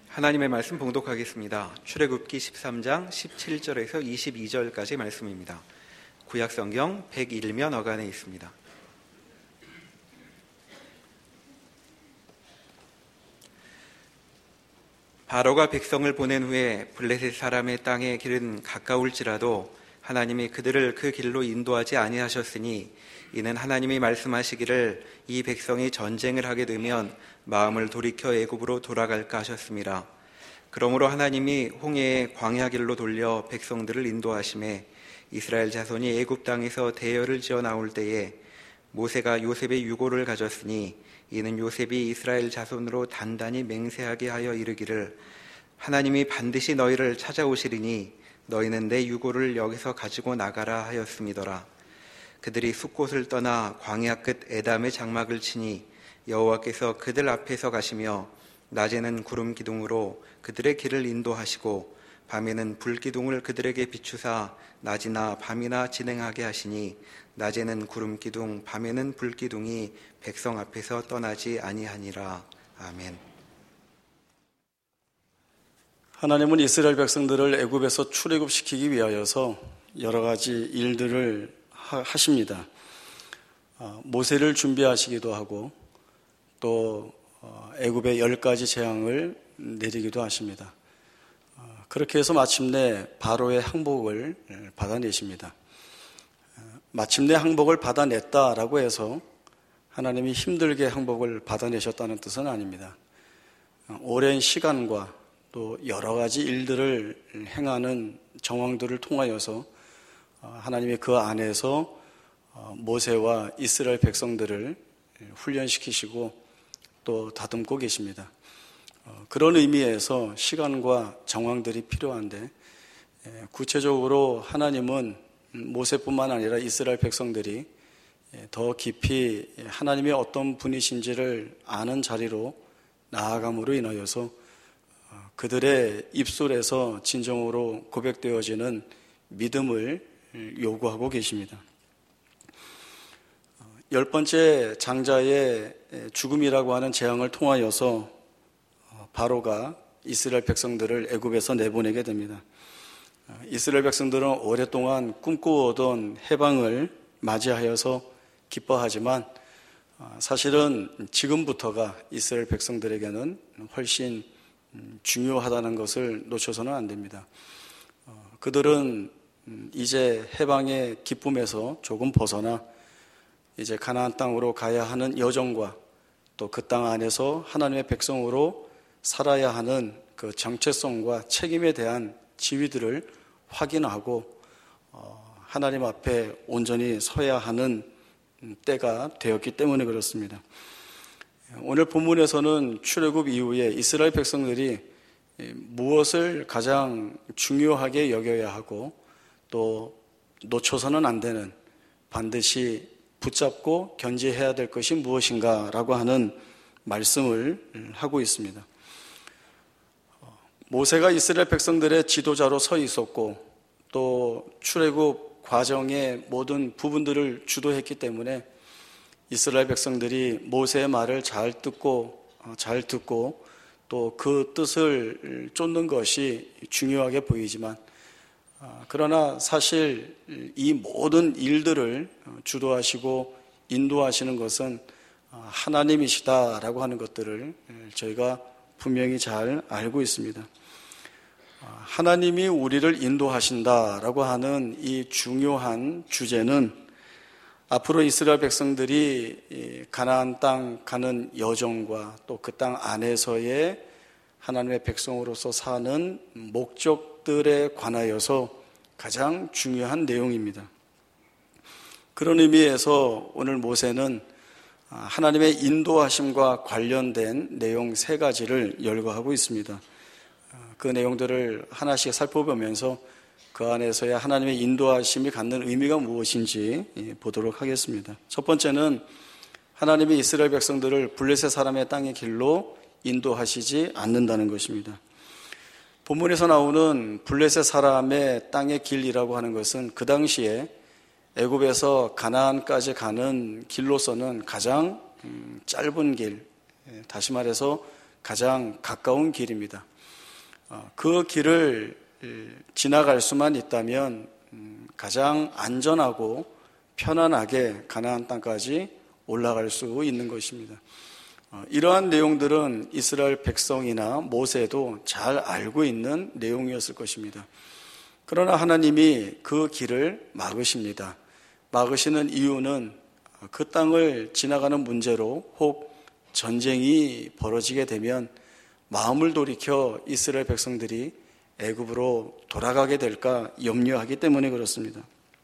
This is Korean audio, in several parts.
하나님의 말씀 봉독하겠습니다. 출애굽기 13장 17절에서 22절까지 말씀입니다. 구약성경 101면 어간에 있습니다. 바로가 백성을 보낸 후에 블레셋 사람의 땅의 길은 가까울지라도 하나님이 그들을 그 길로 인도하지 아니하셨으니 이는 하나님이 말씀하시기를 이 백성이 전쟁을 하게 되면 마음을 돌이켜 애굽으로 돌아갈까 하셨습니다. 그러므로 하나님이 홍해의 광야 길로 돌려 백성들을 인도하심에 이스라엘 자손이 애굽 땅에서 대열을 지어 나올 때에 모세가 요셉의 유고를 가졌으니 이는 요셉이 이스라엘 자손으로 단단히 맹세하게 하여 이르기를 하나님이 반드시 너희를 찾아오시리니 너희는 내 유고를 여기서 가지고 나가라 하였음이더라. 그들이 숫곳을 떠나 광야 끝 에담의 장막을 치니 여호와께서 그들 앞에서 가시며 낮에는 구름 기둥으로 그들의 길을 인도하시고 밤에는 불 기둥을 그들에게 비추사 낮이나 밤이나 진행하게 하시니 낮에는 구름 기둥 밤에는 불 기둥이 백성 앞에서 떠나지 아니하니라. 아멘. 하나님은 이스라엘 백성들을 애굽에서 출애굽시키기 위하여서 여러 가지 일들을 하십니다. 모세를 준비하시기도 하고 또 애굽의 10가지 재앙을 내리기도 하십니다. 그렇게 해서 마침내 바로의 항복을 받아내십니다. 마침내 항복을 받아냈다라고 해서 하나님이 힘들게 항복을 받아내셨다는 뜻은 아닙니다. 오랜 시간과 또 여러 가지 일들을 행하는 정황들을 통하여서 하나님이 그 안에서 모세와 이스라엘 백성들을 훈련시키시고 또 다듬고 계십니다. 그런 의미에서 시간과 정황들이 필요한데 구체적으로 하나님은 모세뿐만 아니라 이스라엘 백성들이 더 깊이 하나님이 어떤 분이신지를 아는 자리로 나아감으로 인하여서 그들의 입술에서 진정으로 고백되어지는 믿음을 요구하고 계십니다. 10번째 장자의 죽음이라고 하는 재앙을 통하여서 바로가 이스라엘 백성들을 애굽에서 내보내게 됩니다. 이스라엘 백성들은 오랫동안 꿈꾸어오던 해방을 맞이하여서 기뻐하지만 사실은 지금부터가 이스라엘 백성들에게는 훨씬 중요하다는 것을 놓쳐서는 안 됩니다. 그들은 이제 해방의 기쁨에서 조금 벗어나 이제 가나안 땅으로 가야 하는 여정과 또 그 땅 안에서 하나님의 백성으로 살아야 하는 그 정체성과 책임에 대한 지위들을 확인하고 하나님 앞에 온전히 서야 하는 때가 되었기 때문에 그렇습니다. 오늘 본문에서는 출애굽 이후에 이스라엘 백성들이 무엇을 가장 중요하게 여겨야 하고 또 놓쳐서는 안 되는 반드시 붙잡고 견지해야 될 것이 무엇인가라고 하는 말씀을 하고 있습니다. 모세가 이스라엘 백성들의 지도자로 서 있었고 또 출애굽 과정의 모든 부분들을 주도했기 때문에 이스라엘 백성들이 모세의 말을 잘 듣고 또 그 뜻을 쫓는 것이 중요하게 보이지만 그러나 사실 이 모든 일들을 주도하시고 인도하시는 것은 하나님이시다라고 하는 것들을 저희가 분명히 잘 알고 있습니다. 하나님이 우리를 인도하신다라고 하는 이 중요한 주제는 앞으로 이스라엘 백성들이 가나안 땅 가는 여정과 또 그 땅 안에서의 하나님의 백성으로서 사는 목적들에 관하여서 가장 중요한 내용입니다. 그런 의미에서 오늘 모세는 하나님의 인도하심과 관련된 내용 3가지를 열거하고 있습니다. 그 내용들을 하나씩 살펴보면서 그 안에서의 하나님의 인도하심이 갖는 의미가 무엇인지 보도록 하겠습니다. 첫 번째는 하나님이 이스라엘 백성들을 블레셋 사람의 땅의 길로 인도하시지 않는다는 것입니다. 본문에서 나오는 블레셋 사람의 땅의 길이라고 하는 것은 그 당시에 애굽에서 가나안까지 가는 길로서는 가장 짧은 길, 다시 말해서 가장 가까운 길입니다. 그 길을 지나갈 수만 있다면 가장 안전하고 편안하게 가나안 땅까지 올라갈 수 있는 것입니다. 이러한 내용들은 이스라엘 백성이나 모세도 잘 알고 있는 내용이었을 것입니다. 그러나 하나님이 그 길을 막으십니다. 막으시는 이유는 그 땅을 지나가는 문제로 혹 전쟁이 벌어지게 되면 마음을 돌이켜 이스라엘 백성들이 애굽으로 돌아가게 될까 염려하기 때문에 그렇습니다.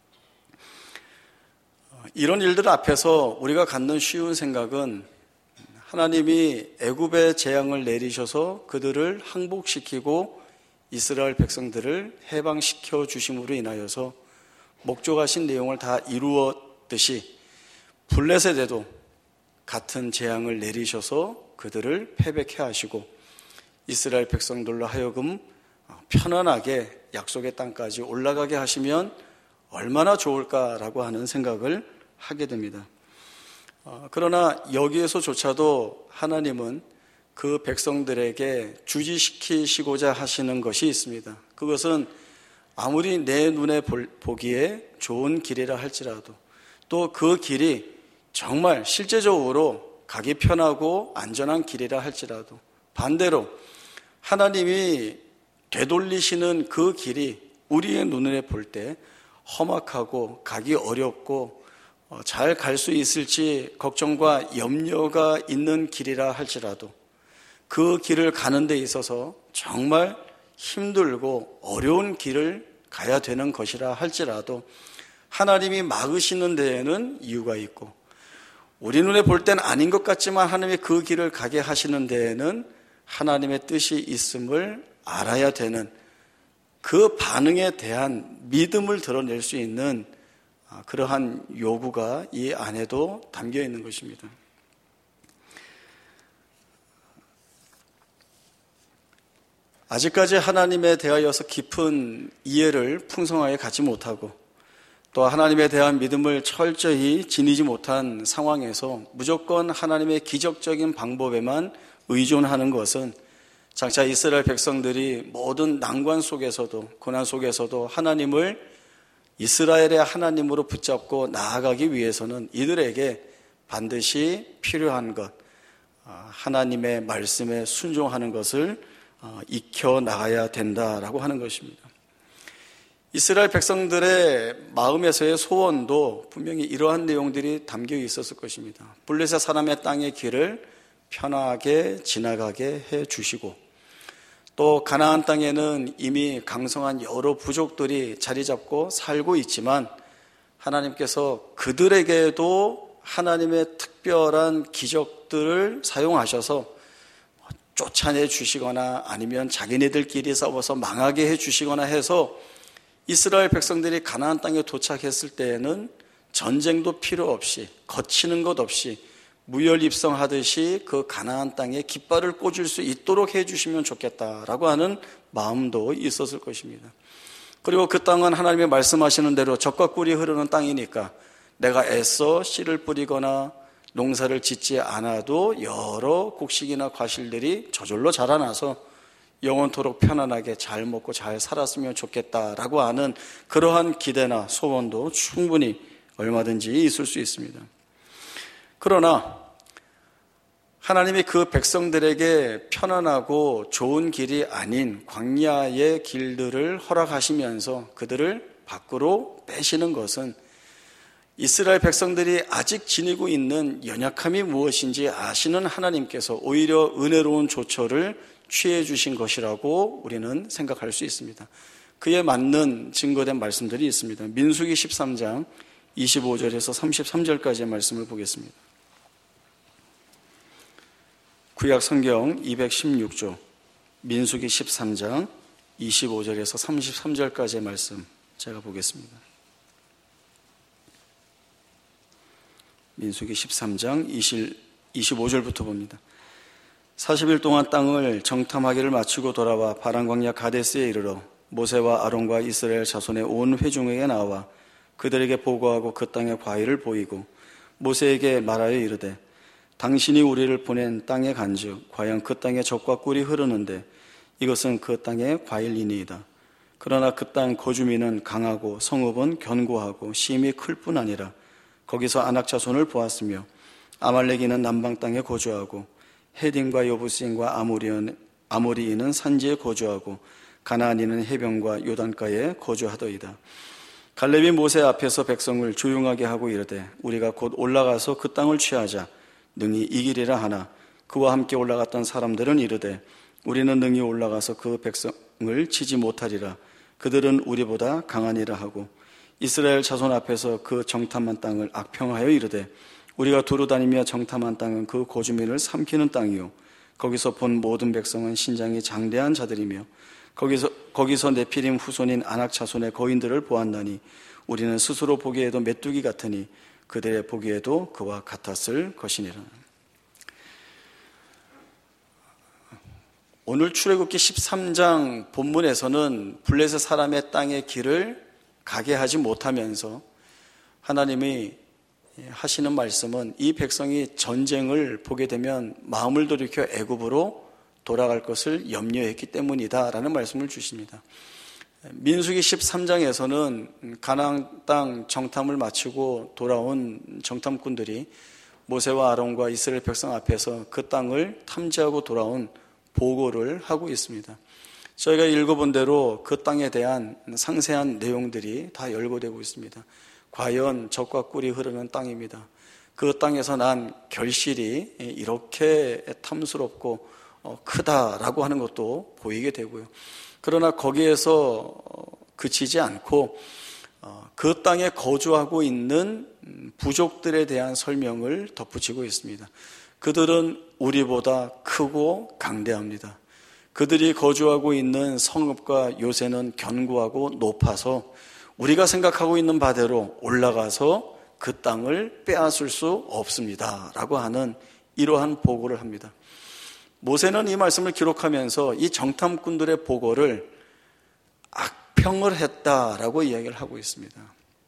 이런 일들 앞에서 우리가 갖는 쉬운 생각은 하나님이 애굽의 재앙을 내리셔서 그들을 항복시키고 이스라엘 백성들을 해방시켜 주심으로 인하여서 목적하신 내용을 다 이루었듯이 블레셋에도 같은 재앙을 내리셔서 그들을 패배케 하시고 이스라엘 백성들로 하여금 편안하게 약속의 땅까지 올라가게 하시면 얼마나 좋을까라고 하는 생각을 하게 됩니다. 그러나 여기에서조차도 하나님은 그 백성들에게 주지시키시고자 하시는 것이 있습니다. 그것은 아무리 내 눈에 보기에 좋은 길이라 할지라도 또 그 길이 정말 실제적으로 가기 편하고 안전한 길이라 할지라도 반대로 하나님이 되돌리시는 그 길이 우리의 눈에 볼 때 험악하고 가기 어렵고 잘 갈 수 있을지 걱정과 염려가 있는 길이라 할지라도 그 길을 가는 데 있어서 정말 힘들고 어려운 길을 가야 되는 것이라 할지라도 하나님이 막으시는 데에는 이유가 있고 우리 눈에 볼 때는 아닌 것 같지만 하나님이 그 길을 가게 하시는 데에는 하나님의 뜻이 있음을 알아야 되는 그 반응에 대한 믿음을 드러낼 수 있는 그러한 요구가 이 안에도 담겨 있는 것입니다. 아직까지 하나님에 대하여서 깊은 이해를 풍성하게 갖지 못하고 또 하나님에 대한 믿음을 철저히 지니지 못한 상황에서 무조건 하나님의 기적적인 방법에만 의존하는 것은 장차 이스라엘 백성들이 모든 난관 속에서도 고난 속에서도 하나님을 이스라엘의 하나님으로 붙잡고 나아가기 위해서는 이들에게 반드시 필요한 것, 하나님의 말씀에 순종하는 것을 익혀 나가야 된다라고 하는 것입니다. 이스라엘 백성들의 마음에서의 소원도 분명히 이러한 내용들이 담겨 있었을 것입니다. 블레셋 사람의 땅의 길을 편하게 지나가게 해 주시고 또 가나안 땅에는 이미 강성한 여러 부족들이 자리 잡고 살고 있지만 하나님께서 그들에게도 하나님의 특별한 기적들을 사용하셔서 쫓아내 주시거나 아니면 자기네들끼리 싸워서 망하게 해 주시거나 해서 이스라엘 백성들이 가나안 땅에 도착했을 때에는 전쟁도 필요 없이 거치는 것 없이 무혈입성하듯이 그 가나안 땅에 깃발을 꽂을 수 있도록 해주시면 좋겠다라고 하는 마음도 있었을 것입니다. 그리고 그 땅은 하나님이 말씀하시는 대로 젖과 꿀이 흐르는 땅이니까 내가 애써 씨를 뿌리거나 농사를 짓지 않아도 여러 곡식이나 과실들이 저절로 자라나서 영원토록 편안하게 잘 먹고 잘 살았으면 좋겠다라고 하는 그러한 기대나 소원도 충분히 얼마든지 있을 수 있습니다. 그러나 하나님이 그 백성들에게 편안하고 좋은 길이 아닌 광야의 길들을 허락하시면서 그들을 밖으로 빼시는 것은 이스라엘 백성들이 아직 지니고 있는 연약함이 무엇인지 아시는 하나님께서 오히려 은혜로운 조처를 취해 주신 것이라고 우리는 생각할 수 있습니다. 그에 맞는 증거된 말씀들이 있습니다. 민수기 13장 25절에서 33절까지의 말씀을 보겠습니다. 구약 성경 216조 민수기 13장 25절에서 33절까지의 말씀 제가 보겠습니다. 민수기 13장 25절부터 봅니다. 40일 동안 땅을 정탐하기를 마치고 돌아와 바란 광야 가데스에 이르러 모세와 아론과 이스라엘 자손의 온 회중에게 나와 그들에게 보고하고 그 땅의 과일을 보이고 모세에게 말하여 이르되 당신이 우리를 보낸 땅에 간즉 과연 그 땅에 젖과 꿀이 흐르는데 이것은 그 땅의 과일이니이다. 그러나 그 땅 거주민은 강하고 성읍은 견고하고 심이 클 뿐 아니라 거기서 아낙 자손을 보았으며 아말렉인은 남방 땅에 거주하고 헤딘과 여부스인과 아모리인은 산지에 거주하고 가나안인은 해변과 요단가에 거주하더이다. 갈렙이 모세 앞에서 백성을 조용하게 하고 이르되 우리가 곧 올라가서 그 땅을 취하자 능히 이기리라 하나 그와 함께 올라갔던 사람들은 이르되 우리는 능히 올라가서 그 백성을 치지 못하리라. 그들은 우리보다 강하니라 하고 이스라엘 자손 앞에서 그 정탐한 땅을 악평하여 이르되 우리가 두루 다니며 정탐한 땅은 그 거주민을 삼키는 땅이요 거기서 본 모든 백성은 신장이 장대한 자들이며 거기서 네피림 후손인 아낙 자손의 거인들을 보았나니 우리는 스스로 보기에도 메뚜기 같으니 그들의 보기에도 그와 같았을 것이니라. 오늘 출애굽기 13장 본문에서는 블레셋 사람의 땅의 길을 가게 하지 못하면서 하나님이 하시는 말씀은 이 백성이 전쟁을 보게 되면 마음을 돌이켜 애굽으로 돌아갈 것을 염려했기 때문이다라는 말씀을 주십니다. 민수기 13장에서는 가나안 땅 정탐을 마치고 돌아온 정탐꾼들이 모세와 아론과 이스라엘 백성 앞에서 그 땅을 탐지하고 돌아온 보고를 하고 있습니다. 저희가 읽어본 대로 그 땅에 대한 상세한 내용들이 다 열거되고 있습니다. 과연 젖과 꿀이 흐르는 땅입니다. 그 땅에서 난 결실이 이렇게 탐스럽고 크다라고 하는 것도 보이게 되고요. 그러나 거기에서 그치지 않고 그 땅에 거주하고 있는 부족들에 대한 설명을 덧붙이고 있습니다. 그들은 우리보다 크고 강대합니다. 그들이 거주하고 있는 성읍과 요새는 견고하고 높아서 우리가 생각하고 있는 바대로 올라가서 그 땅을 빼앗을 수 없습니다 라고 하는 이러한 보고를 합니다. 모세는 이 말씀을 기록하면서 이 정탐꾼들의 보고를 악평을 했다라고 이야기를 하고 있습니다.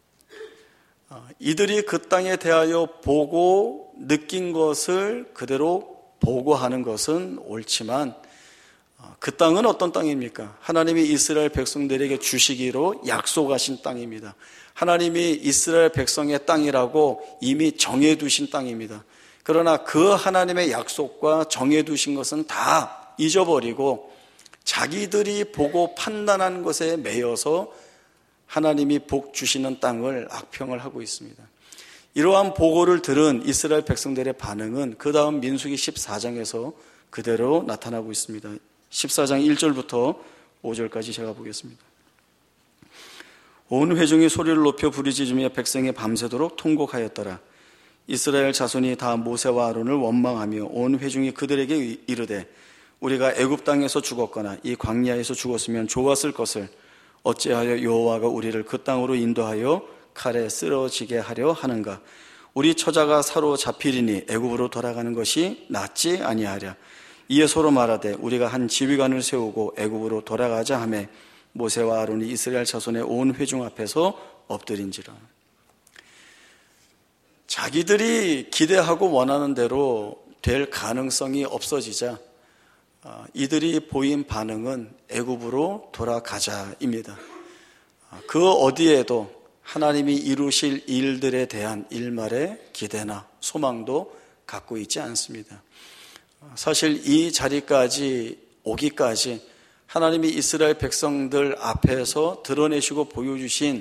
이들이 그 땅에 대하여 보고 느낀 것을 그대로 보고하는 것은 옳지만 그 땅은 어떤 땅입니까? 하나님이 이스라엘 백성들에게 주시기로 약속하신 땅입니다. 하나님이 이스라엘 백성의 땅이라고 이미 정해두신 땅입니다. 그러나 그 하나님의 약속과 정해두신 것은 다 잊어버리고 자기들이 보고 판단한 것에 매여서 하나님이 복 주시는 땅을 악평을 하고 있습니다. 이러한 보고를 들은 이스라엘 백성들의 반응은 그 다음 민수기 14장에서 그대로 나타나고 있습니다. 14장 1절부터 5절까지 제가 보겠습니다. 온 회중이 소리를 높여 부르짖으며 백성이 밤새도록 통곡하였더라. 이스라엘 자손이 다 모세와 아론을 원망하며 온 회중이 그들에게 이르되 우리가 애굽 땅에서 죽었거나 이 광야에서 죽었으면 좋았을 것을 어찌하여 여호와가 우리를 그 땅으로 인도하여 칼에 쓰러지게 하려 하는가? 우리 처자가 사로잡히리니 애굽으로 돌아가는 것이 낫지 아니하랴. 이에 서로 말하되 우리가 한 지휘관을 세우고 애굽으로 돌아가자 하며 모세와 아론이 이스라엘 자손의 온 회중 앞에서 엎드린지라. 자기들이 기대하고 원하는 대로 될 가능성이 없어지자 이들이 보인 반응은 애굽으로 돌아가자입니다. 그 어디에도 하나님이 이루실 일들에 대한 일말의 기대나 소망도 갖고 있지 않습니다. 사실 이 자리까지 오기까지 하나님이 이스라엘 백성들 앞에서 드러내시고 보여주신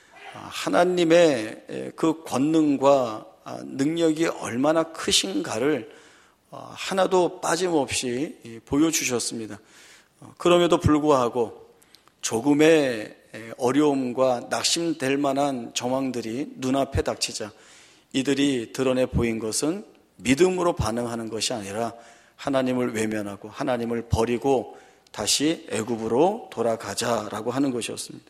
하나님의 그 권능과 능력이 얼마나 크신가를 하나도 빠짐없이 보여주셨습니다. 그럼에도 불구하고 조금의 어려움과 낙심될 만한 정황들이 눈앞에 닥치자 이들이 드러내 보인 것은 믿음으로 반응하는 것이 아니라 하나님을 외면하고 하나님을 버리고 다시 애굽으로 돌아가자라고 하는 것이었습니다.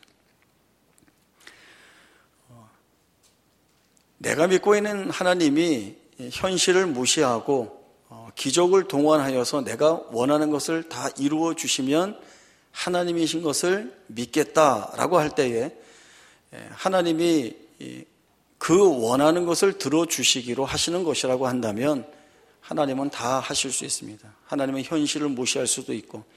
내가 믿고 있는 하나님이 현실을 무시하고 기적을 동원하여서 내가 원하는 것을 다 이루어 주시면 하나님이신 것을 믿겠다라고 할 때에 하나님이 그 원하는 것을 들어주시기로 하시는 것이라고 한다면 하나님은 다 하실 수 있습니다. 하나님은 현실을 무시할 수도 있고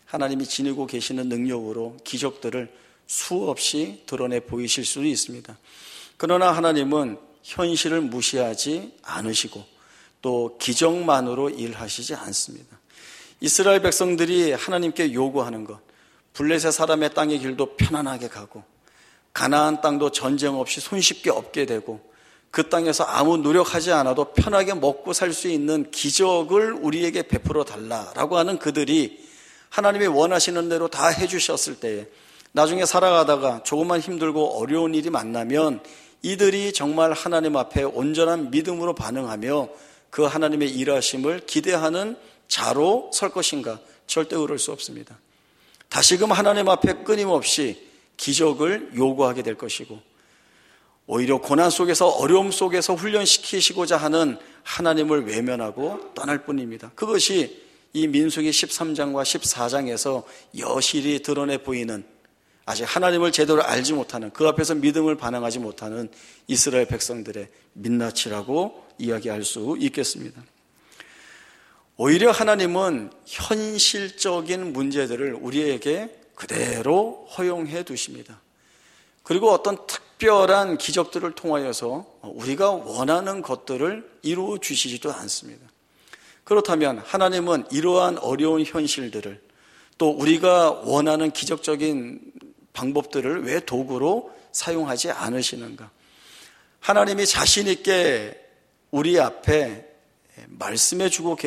하나님이 지니고 계시는 능력으로 기적들을 수없이 드러내 보이실 수도 있습니다. 그러나 하나님은 현실을 무시하지 않으시고 또 기적만으로 일하시지 않습니다. 이스라엘 백성들이 하나님께 요구하는 것, 블레셋 사람의 땅의 길도 편안하게 가고 가나안 땅도 전쟁 없이 손쉽게 얻게 되고 그 땅에서 아무 노력하지 않아도 편하게 먹고 살 수 있는 기적을 우리에게 베풀어 달라라고 하는 그들이 하나님이 원하시는 대로 다 해주셨을 때에 나중에 살아가다가 조금만 힘들고 어려운 일이 만나면 이들이 정말 하나님 앞에 온전한 믿음으로 반응하며 그 하나님의 일하심을 기대하는 자로 설 것인가? 절대 그럴 수 없습니다. 다시금 하나님 앞에 끊임없이 기적을 요구하게 될 것이고 오히려 고난 속에서 어려움 속에서 훈련시키시고자 하는 하나님을 외면하고 떠날 뿐입니다. 그것이 이 민수기 13장과 14장에서 여실히 드러내 보이는 아직 하나님을 제대로 알지 못하는 그 앞에서 믿음을 반응하지 못하는 이스라엘 백성들의 민낯이라고 이야기할 수 있겠습니다. 오히려 하나님은 현실적인 문제들을 우리에게 그대로 허용해 두십니다. 그리고 어떤 특별한 기적들을 통하여서 우리가 원하는 것들을 이루어 주시지도 않습니다. 그렇다면 하나님은 이러한 어려운 현실들을 또 우리가 원하는 기적적인 방법들을 왜 도구로 사용하지 않으시는가? 하나님이 자신 있게 우리 앞에 말씀해주고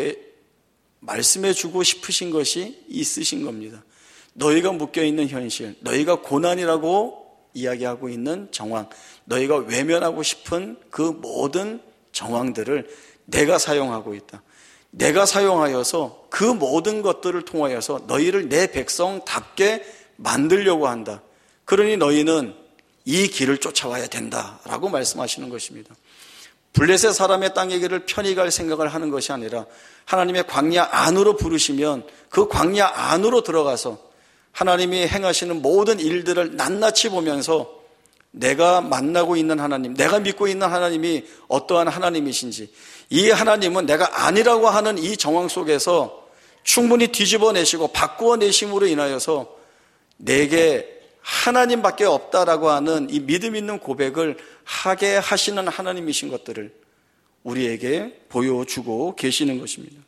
싶으신 것이 있으신 겁니다. 너희가 묶여있는 현실, 너희가 고난이라고 이야기하고 있는 정황, 너희가 외면하고 싶은 그 모든 정황들을 내가 사용하고 있다. 내가 사용하여서 그 모든 것들을 통하여서 너희를 내 백성답게 만들려고 한다. 그러니 너희는 이 길을 쫓아와야 된다라고 말씀하시는 것입니다. 블레셋 사람의 땅의 길을 편히 갈 생각을 하는 것이 아니라 하나님의 광야 안으로 부르시면 그 광야 안으로 들어가서 하나님이 행하시는 모든 일들을 낱낱이 보면서 내가 만나고 있는 하나님, 내가 믿고 있는 하나님이 어떠한 하나님이신지, 이 하나님은 내가 아니라고 하는 이 정황 속에서 충분히 뒤집어내시고 바꾸어내심으로 인하여서 내게 하나님밖에 없다라고 하는 이 믿음 있는 고백을 하게 하시는 하나님이신 것들을 우리에게 보여주고 계시는 것입니다.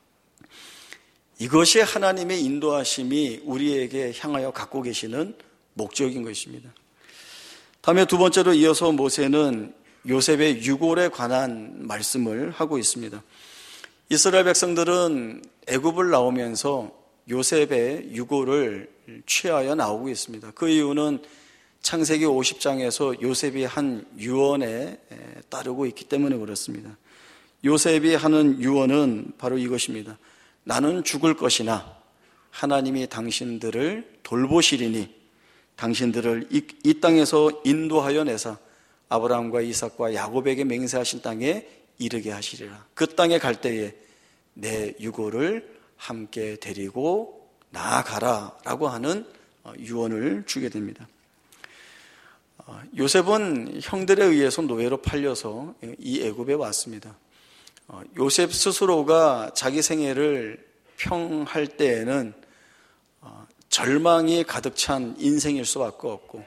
이것이 하나님의 인도하심이 우리에게 향하여 갖고 계시는 목적인 것입니다. 다음에 두 번째로 이어서 모세는 요셉의 유골에 관한 말씀을 하고 있습니다. 이스라엘 백성들은 애굽을 나오면서 요셉의 유골을 취하여 나오고 있습니다. 그 이유는 창세기 50장에서 요셉이 한 유언에 따르고 있기 때문에 그렇습니다. 요셉이 하는 유언은 바로 이것입니다. 나는 죽을 것이나 하나님이 당신들을 돌보시리니 당신들을 이 땅에서 인도하여 내사 아브라함과 이삭과 야곱에게 맹세하신 땅에 이르게 하시리라. 그 땅에 갈 때에 내 유골을 함께 데리고 나아가라 라고 하는 유언을 주게 됩니다. 요셉은 형들에 의해서 노예로 팔려서 이 애굽에 왔습니다. 요셉 스스로가 자기 생애를 평할 때에는 절망이 가득 찬 인생일 수밖에 없고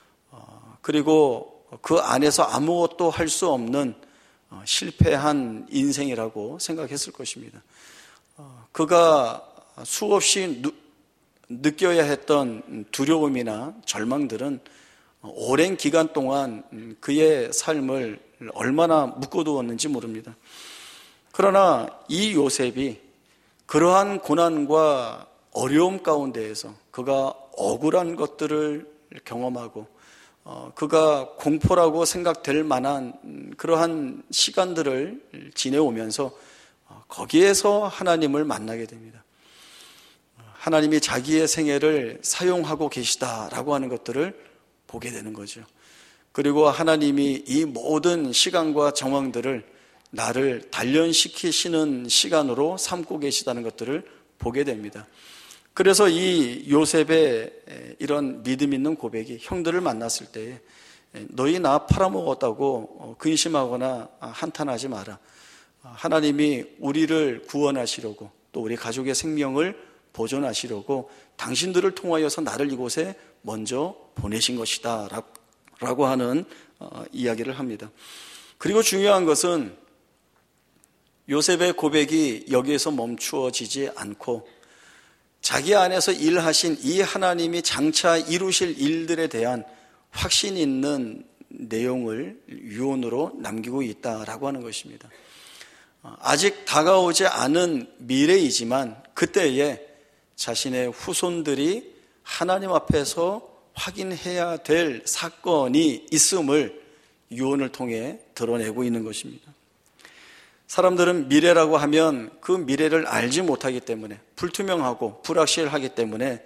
그리고 그 안에서 아무것도 할 수 없는 실패한 인생이라고 생각했을 것입니다. 그가 수없이 느껴야 했던 두려움이나 절망들은 오랜 기간 동안 그의 삶을 얼마나 묶어두었는지 모릅니다. 그러나 이 요셉이 그러한 고난과 어려움 가운데에서 그가 억울한 것들을 경험하고 그가 공포라고 생각될 만한 그러한 시간들을 지내오면서 거기에서 하나님을 만나게 됩니다. 하나님이 자기의 생애를 사용하고 계시다라고 하는 것들을 보게 되는 거죠. 그리고 하나님이 이 모든 시간과 정황들을 나를 단련시키시는 시간으로 삼고 계시다는 것들을 보게 됩니다. 그래서 이 요셉의 이런 믿음 있는 고백이 형들을 만났을 때 너희 나 팔아먹었다고 근심하거나 한탄하지 마라. 하나님이 우리를 구원하시려고 또 우리 가족의 생명을 보존하시려고 당신들을 통하여서 나를 이곳에 먼저 보내신 것이다 라고 하는 이야기를 합니다. 그리고 중요한 것은 요셉의 고백이 여기에서 멈추어지지 않고 자기 안에서 일하신 이 하나님이 장차 이루실 일들에 대한 확신 있는 내용을 유언으로 남기고 있다라고 하는 것입니다. 아직 다가오지 않은 미래이지만 그때에 자신의 후손들이 하나님 앞에서 확인해야 될 사건이 있음을 유언을 통해 드러내고 있는 것입니다. 사람들은 미래라고 하면 그 미래를 알지 못하기 때문에 불투명하고 불확실하기 때문에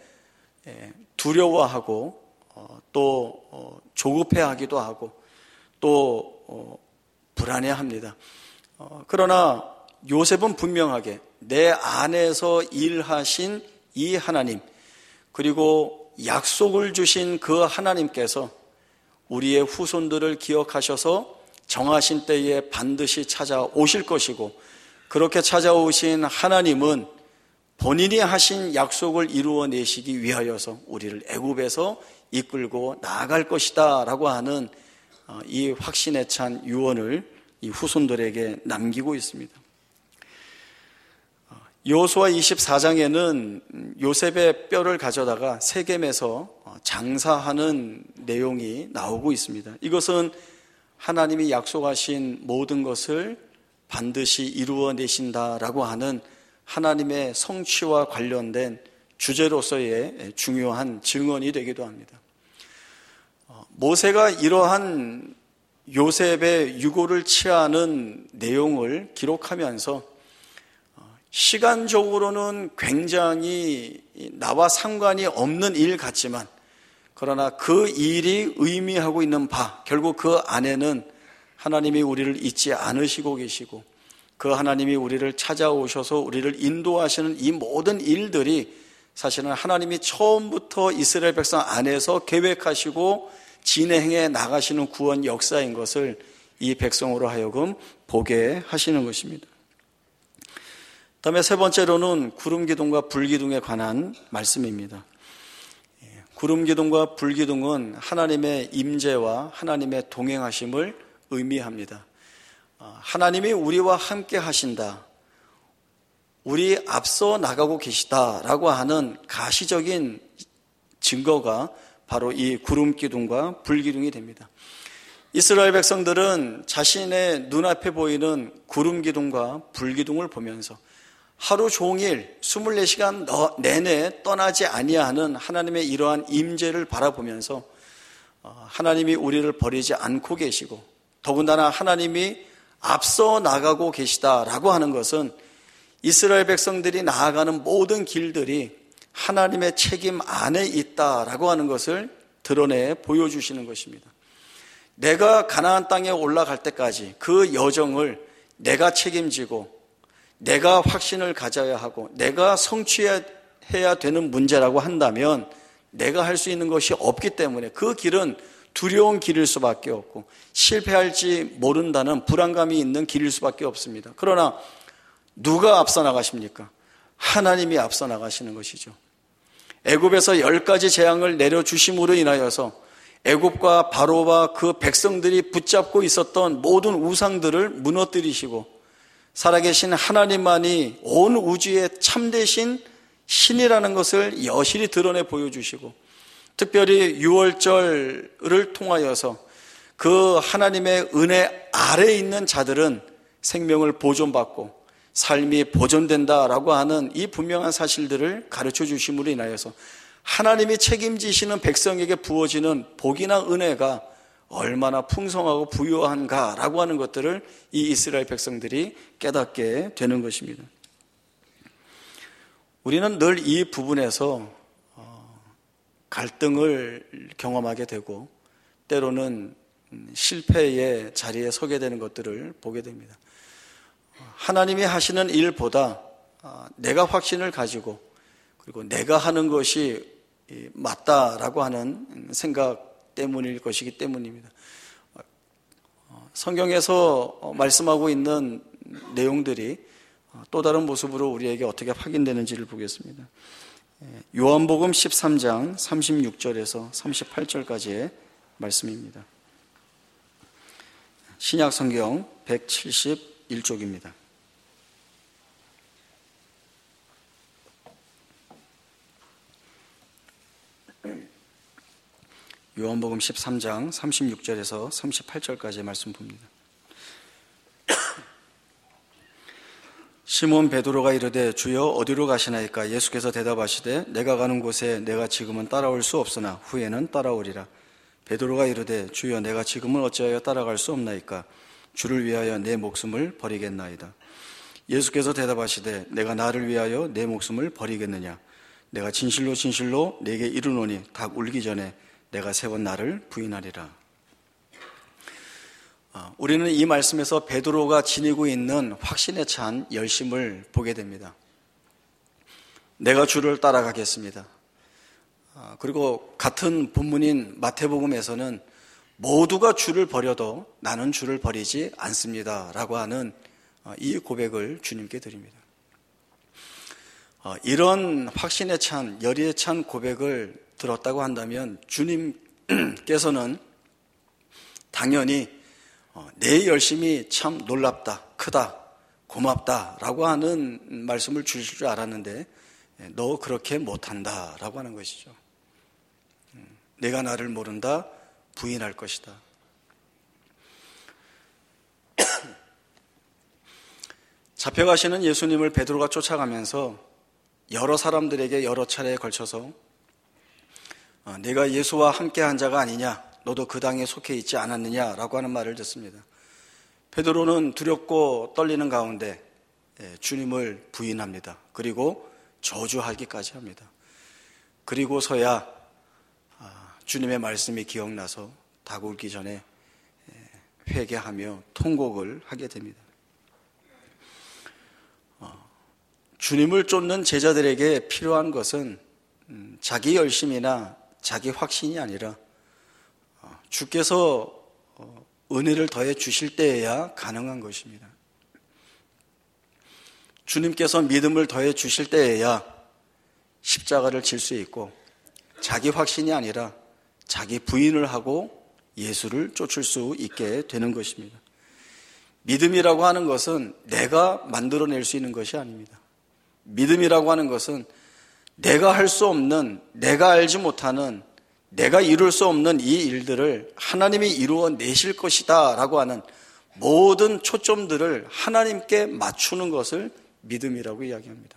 두려워하고 또 조급해하기도 하고 또 불안해합니다. 그러나 요셉은 분명하게 내 안에서 일하신 이 하나님 그리고 약속을 주신 그 하나님께서 우리의 후손들을 기억하셔서 정하신 때에 반드시 찾아오실 것이고 그렇게 찾아오신 하나님은 본인이 하신 약속을 이루어내시기 위하여서 우리를 애굽에서 이끌고 나아갈 것이다 라고 하는 이 확신에 찬 유언을 이 후손들에게 남기고 있습니다. 여호수아 24장에는 요셉의 뼈를 가져다가 세겜에서 장사하는 내용이 나오고 있습니다. 이것은 하나님이 약속하신 모든 것을 반드시 이루어내신다라고 하는 하나님의 성취와 관련된 주제로서의 중요한 증언이 되기도 합니다. 모세가 이러한 요셉의 유고를 취하는 내용을 기록하면서 시간적으로는 굉장히 나와 상관이 없는 일 같지만 그러나 그 일이 의미하고 있는 바 결국 그 안에는 하나님이 우리를 잊지 않으시고 계시고 그 하나님이 우리를 찾아오셔서 우리를 인도하시는 이 모든 일들이 사실은 하나님이 처음부터 이스라엘 백성 안에서 계획하시고 진행해 나가시는 구원 역사인 것을 이 백성으로 하여금 보게 하시는 것입니다. 다음에 세 번째로는 구름기둥과 불기둥에 관한 말씀입니다. 구름기둥과 불기둥은 하나님의 임재와 하나님의 동행하심을 의미합니다. 하나님이 우리와 함께 하신다, 우리 앞서 나가고 계시다라고 하는 가시적인 증거가 바로 이 구름기둥과 불기둥이 됩니다. 이스라엘 백성들은 자신의 눈앞에 보이는 구름기둥과 불기둥을 보면서 하루 종일 24시간 내내 떠나지 아니하는 하나님의 이러한 임재를 바라보면서 하나님이 우리를 버리지 않고 계시고 더군다나 하나님이 앞서 나가고 계시다라고 하는 것은 이스라엘 백성들이 나아가는 모든 길들이 하나님의 책임 안에 있다라고 하는 것을 드러내 보여주시는 것입니다. 내가 가나안 땅에 올라갈 때까지 그 여정을 내가 책임지고 내가 확신을 가져야 하고 내가 성취해야 되는 문제라고 한다면 내가 할 수 있는 것이 없기 때문에 그 길은 두려운 길일 수밖에 없고 실패할지 모른다는 불안감이 있는 길일 수밖에 없습니다. 그러나 누가 앞서 나가십니까? 하나님이 앞서 나가시는 것이죠. 애굽에서 10가지 재앙을 내려주심으로 인하여서 애굽과 바로와 그 백성들이 붙잡고 있었던 모든 우상들을 무너뜨리시고 살아계신 하나님만이 온 우주의 참되신 신이라는 것을 여실히 드러내 보여주시고 특별히 유월절을 통하여서 그 하나님의 은혜 아래에 있는 자들은 생명을 보존받고 삶이 보존된다라고 하는 이 분명한 사실들을 가르쳐 주심으로 인하여서 하나님이 책임지시는 백성에게 부어지는 복이나 은혜가 얼마나 풍성하고 부유한가라고 하는 것들을 이 이스라엘 백성들이 깨닫게 되는 것입니다. 우리는 늘 이 부분에서 갈등을 경험하게 되고 때로는 실패의 자리에 서게 되는 것들을 보게 됩니다. 하나님이 하시는 일보다 내가 확신을 가지고 그리고 내가 하는 것이 맞다라고 하는 생각 때문일 것이기 때문입니다. 성경에서 말씀하고 있는 내용들이 또 다른 모습으로 우리에게 어떻게 확인되는지를 보겠습니다. 요한복음 13장 36절에서 38절까지의 말씀입니다. 신약성경 171쪽입니다. 요한복음 13장 36절에서 38절까지의 말씀 봅니다. 시몬 베드로가 이르되 주여 어디로 가시나이까? 예수께서 대답하시되 내가 가는 곳에 내가 지금은 따라올 수 없으나 후에는 따라오리라. 베드로가 이르되 주여 내가 지금은 어찌하여 따라갈 수 없나이까? 주를 위하여 내 목숨을 버리겠나이다. 예수께서 대답하시되 내가 나를 위하여 내 목숨을 버리겠느냐? 내가 진실로 진실로 네게 이르노니 닭 울기 전에 내가 3번 나를 부인하리라. 우리는 이 말씀에서 베드로가 지니고 있는 확신에 찬 열심을 보게 됩니다. 내가 주를 따라가겠습니다. 그리고 같은 본문인 마태복음에서는 모두가 주를 버려도 나는 주를 버리지 않습니다 라고 하는 이 고백을 주님께 드립니다. 이런 확신에 찬 열의에 찬 고백을 들었다고 한다면 주님께서는 당연히 내 열심이 참 놀랍다, 크다, 고맙다 라고 하는 말씀을 주실 줄 알았는데 너 그렇게 못한다 라고 하는 것이죠. 내가 나를 모른다, 부인할 것이다. 잡혀가시는 예수님을 베드로가 쫓아가면서 여러 사람들에게 여러 차례에 걸쳐서 내가 예수와 함께한 자가 아니냐, 너도 그 당에 속해 있지 않았느냐라고 하는 말을 듣습니다. 베드로는 두렵고 떨리는 가운데 주님을 부인합니다. 그리고 저주하기까지 합니다. 그리고서야 주님의 말씀이 기억나서 닭 울기 전에 회개하며 통곡을 하게 됩니다. 주님을 쫓는 제자들에게 필요한 것은 자기 열심이나 자기 확신이 아니라 주께서 은혜를 더해 주실 때에야 가능한 것입니다. 주님께서 믿음을 더해 주실 때에야 십자가를 질 수 있고 자기 확신이 아니라 자기 부인을 하고 예수를 쫓을 수 있게 되는 것입니다. 믿음이라고 하는 것은 내가 만들어낼 수 있는 것이 아닙니다. 믿음이라고 하는 것은 내가 할 수 없는, 내가 알지 못하는, 내가 이룰 수 없는 이 일들을 하나님이 이루어 내실 것이다 라고 하는 모든 초점들을 하나님께 맞추는 것을 믿음이라고 이야기합니다.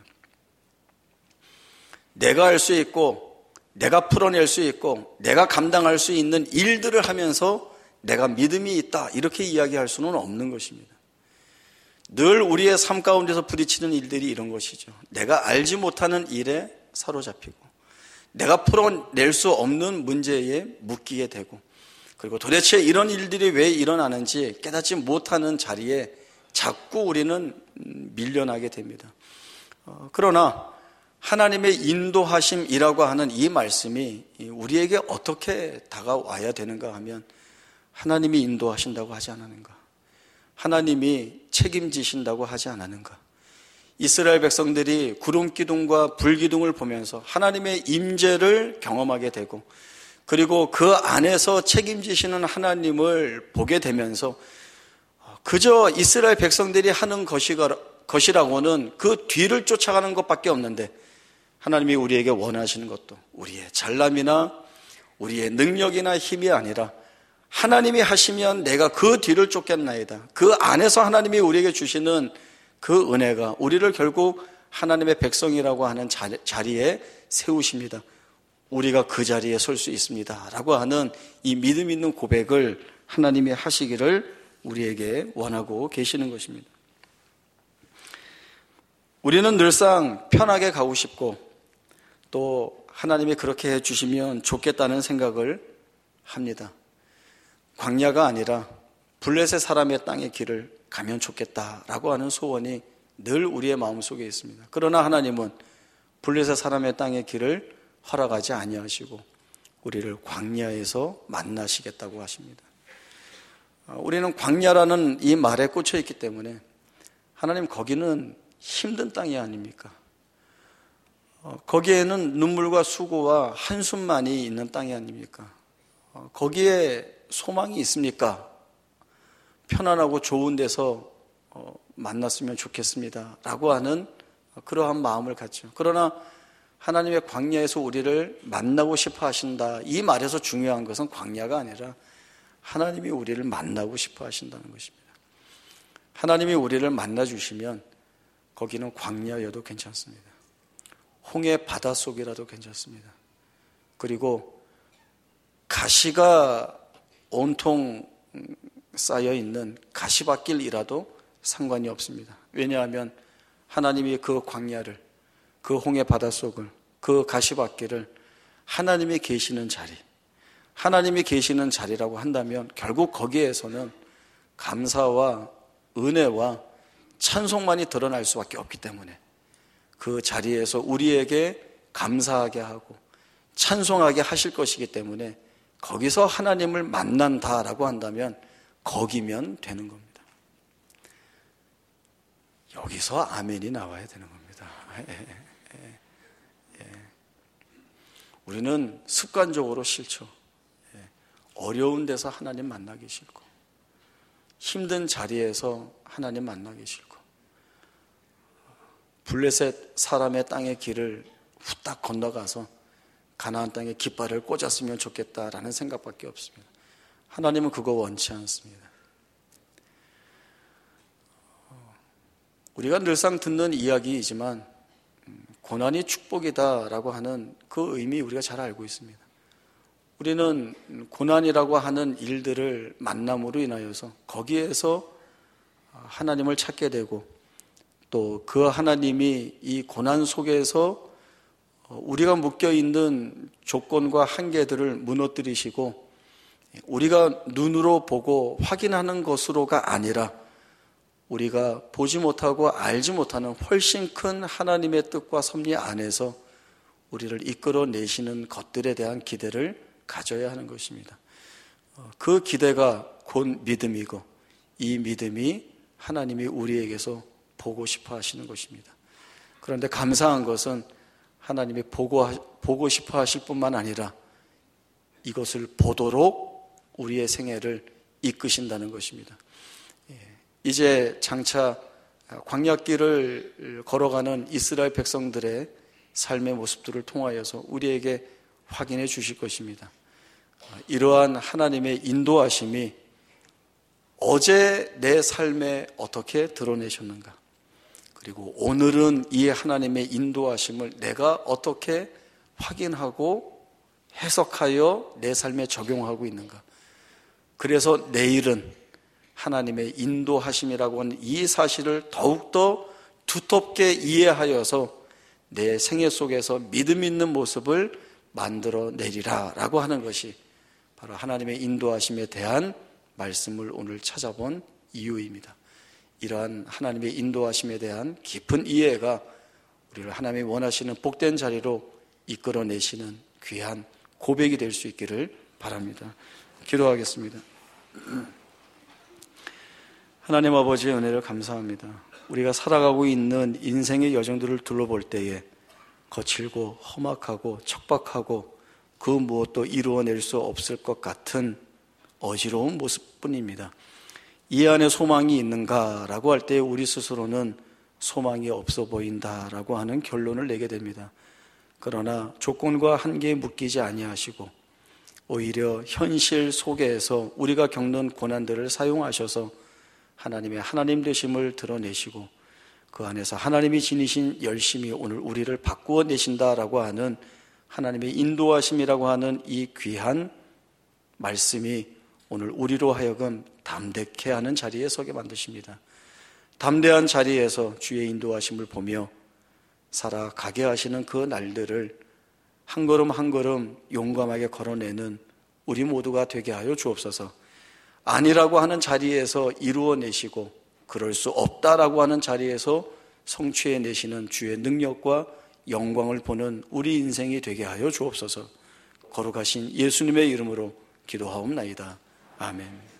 내가 할 수 있고 내가 풀어낼 수 있고 내가 감당할 수 있는 일들을 하면서 내가 믿음이 있다 이렇게 이야기할 수는 없는 것입니다. 늘 우리의 삶 가운데서 부딪히는 일들이 이런 것이죠. 내가 알지 못하는 일에 사로잡히고 내가 풀어낼 수 없는 문제에 묶이게 되고 그리고 도대체 이런 일들이 왜 일어나는지 깨닫지 못하는 자리에 자꾸 우리는 밀려나게 됩니다. 그러나 하나님의 인도하심이라고 하는 이 말씀이 우리에게 어떻게 다가와야 되는가 하면 하나님이 인도하신다고 하지 않았는가? 하나님이 책임지신다고 하지 않았는가? 이스라엘 백성들이 구름기둥과 불기둥을 보면서 하나님의 임재를 경험하게 되고 그리고 그 안에서 책임지시는 하나님을 보게 되면서 그저 이스라엘 백성들이 하는 것이라고는 그 뒤를 쫓아가는 것밖에 없는데 하나님이 우리에게 원하시는 것도 우리의 잘남이나 우리의 능력이나 힘이 아니라 하나님이 하시면 내가 그 뒤를 쫓겠나이다. 그 안에서 하나님이 우리에게 주시는 그 은혜가 우리를 결국 하나님의 백성이라고 하는 자리에 세우십니다. 우리가 그 자리에 설 수 있습니다 라고 하는 이 믿음 있는 고백을 하나님이 하시기를 우리에게 원하고 계시는 것입니다. 우리는 늘상 편하게 가고 싶고 또 하나님이 그렇게 해주시면 좋겠다는 생각을 합니다. 광야가 아니라 블레셋 사람의 땅의 길을 가면 좋겠다라고 하는 소원이 늘 우리의 마음속에 있습니다. 그러나 하나님은 블레셋 사람의 땅의 길을 허락하지 아니하시고 우리를 광야에서 만나시겠다고 하십니다. 우리는 광야라는 이 말에 꽂혀 있기 때문에 하나님 거기는 힘든 땅이 아닙니까? 거기에는 눈물과 수고와 한숨만이 있는 땅이 아닙니까? 거기에 소망이 있습니까? 편안하고 좋은 데서 만났으면 좋겠습니다 라고 하는 그러한 마음을 갖죠. 그러나 하나님의 광야에서 우리를 만나고 싶어 하신다, 이 말에서 중요한 것은 광야가 아니라 하나님이 우리를 만나고 싶어 하신다는 것입니다. 하나님이 우리를 만나주시면 거기는 광야여도 괜찮습니다. 홍해 바닷속이라도 괜찮습니다. 그리고 가시가 온통 쌓여있는 가시밭길이라도 상관이 없습니다. 왜냐하면 하나님이 그 광야를, 그 홍해 바닷속을, 그 가시밭길을 하나님이 계시는 자리, 하나님이 계시는 자리라고 한다면 결국 거기에서는 감사와 은혜와 찬송만이 드러날 수밖에 없기 때문에 그 자리에서 우리에게 감사하게 하고 찬송하게 하실 것이기 때문에 거기서 하나님을 만난다라고 한다면 거기면 되는 겁니다. 여기서 아멘이 나와야 되는 겁니다. 우리는 습관적으로 싫죠. 어려운 데서 하나님 만나기 싫고, 힘든 자리에서 하나님 만나기 싫고, 블레셋 사람의 땅의 길을 후딱 건너가서 가나안 땅에 깃발을 꽂았으면 좋겠다라는 생각밖에 없습니다. 하나님은 그거 원치 않습니다. 우리가 늘상 듣는 이야기이지만 고난이 축복이다라고 하는 그 의미 우리가 잘 알고 있습니다. 우리는 고난이라고 하는 일들을 만남으로 인하여서 거기에서 하나님을 찾게 되고 또 그 하나님이 이 고난 속에서 우리가 묶여있는 조건과 한계들을 무너뜨리시고 우리가 눈으로 보고 확인하는 것으로가 아니라 우리가 보지 못하고 알지 못하는 훨씬 큰 하나님의 뜻과 섭리 안에서 우리를 이끌어내시는 것들에 대한 기대를 가져야 하는 것입니다. 그 기대가 곧 믿음이고 이 믿음이 하나님이 우리에게서 보고 싶어 하시는 것입니다. 그런데 감사한 것은 하나님이 보고 싶어 하실 뿐만 아니라 이것을 보도록 우리의 생애를 이끄신다는 것입니다. 이제 장차 광야길을 걸어가는 이스라엘 백성들의 삶의 모습들을 통하여서 우리에게 확인해 주실 것입니다. 이러한 하나님의 인도하심이 어제 내 삶에 어떻게 드러내셨는가, 그리고 오늘은 이 하나님의 인도하심을 내가 어떻게 확인하고 해석하여 내 삶에 적용하고 있는가. 그래서 내일은 하나님의 인도하심이라고 하는 이 사실을 더욱더 두텁게 이해하여서 내 생애 속에서 믿음 있는 모습을 만들어내리라 라고 하는 것이 바로 하나님의 인도하심에 대한 말씀을 오늘 찾아본 이유입니다. 이러한 하나님의 인도하심에 대한 깊은 이해가 우리를 하나님이 원하시는 복된 자리로 이끌어내시는 귀한 고백이 될 수 있기를 바랍니다. 기도하겠습니다. 하나님 아버지의 은혜를 감사합니다. 우리가 살아가고 있는 인생의 여정들을 둘러볼 때에 거칠고 험악하고 척박하고 그 무엇도 이루어낼 수 없을 것 같은 어지러운 모습뿐입니다. 이 안에 소망이 있는가라고 할 때 우리 스스로는 소망이 없어 보인다라고 하는 결론을 내게 됩니다. 그러나 조건과 한계에 묶이지 아니하시고 오히려 현실 속에서 우리가 겪는 고난들을 사용하셔서 하나님의 하나님 되심을 드러내시고 그 안에서 하나님이 지니신 열심히 오늘 우리를 바꾸어 내신다라고 하는 하나님의 인도하심이라고 하는 이 귀한 말씀이 오늘 우리로 하여금 담대케 하는 자리에 서게 만드십니다. 담대한 자리에서 주의 인도하심을 보며 살아가게 하시는 그 날들을 한 걸음 한 걸음 용감하게 걸어내는 우리 모두가 되게 하여 주옵소서. 아니라고 하는 자리에서 이루어내시고 그럴 수 없다라고 하는 자리에서 성취해내시는 주의 능력과 영광을 보는 우리 인생이 되게 하여 주옵소서. 거룩하신 예수님의 이름으로 기도하옵나이다. 아멘.